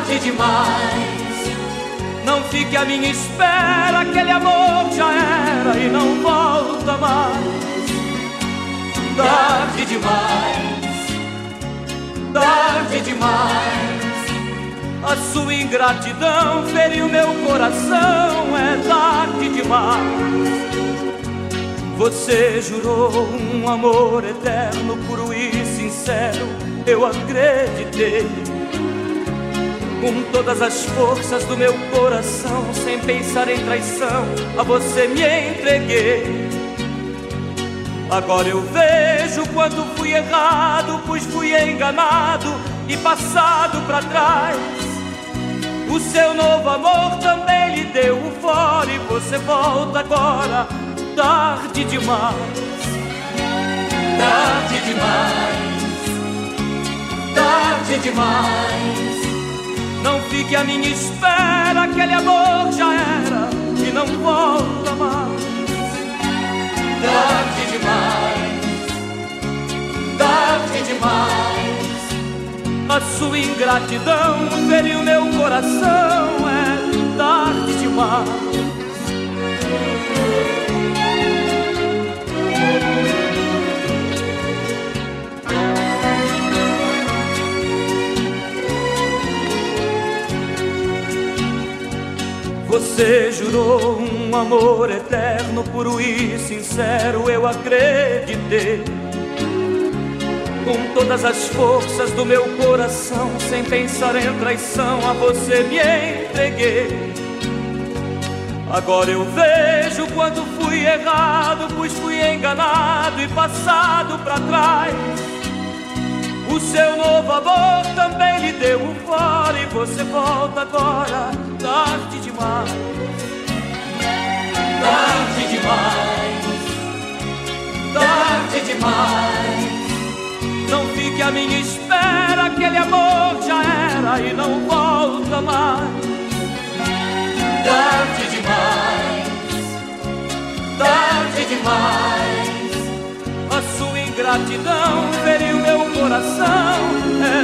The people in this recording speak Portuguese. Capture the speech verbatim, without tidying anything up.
tarde demais. Não fique à minha espera, aquele amor já era e não volta mais. Tarde demais, tarde demais. A sua ingratidão feriu meu coração, é tarde demais. Você jurou um amor eterno, puro e sincero, eu acreditei. Com todas as forças do meu coração, sem pensar em traição, a você me entreguei. Agora eu vejo quanto fui errado, pois fui enganado e passado pra trás. O seu novo amor também lhe deu o fora e você volta agora, tarde demais. Tarde demais, tarde demais. Não fique à minha espera, aquele amor já era e não volta mais. Tarde demais, tarde demais. A sua ingratidão feriu meu coração, é tarde demais. Você jurou um amor eterno, puro e sincero, eu acreditei. Com todas as forças do meu coração, sem pensar em traição, a você me entreguei. Agora eu vejo quanto fui errado, pois fui enganado e passado pra trás. O seu novo amor também lhe deu um fora e você volta agora, tarde demais. Tarde demais, tarde demais. Não fique à minha espera, aquele amor já era e não volta mais. Tarde demais, tarde demais. A sua ingratidão feriu meu coração,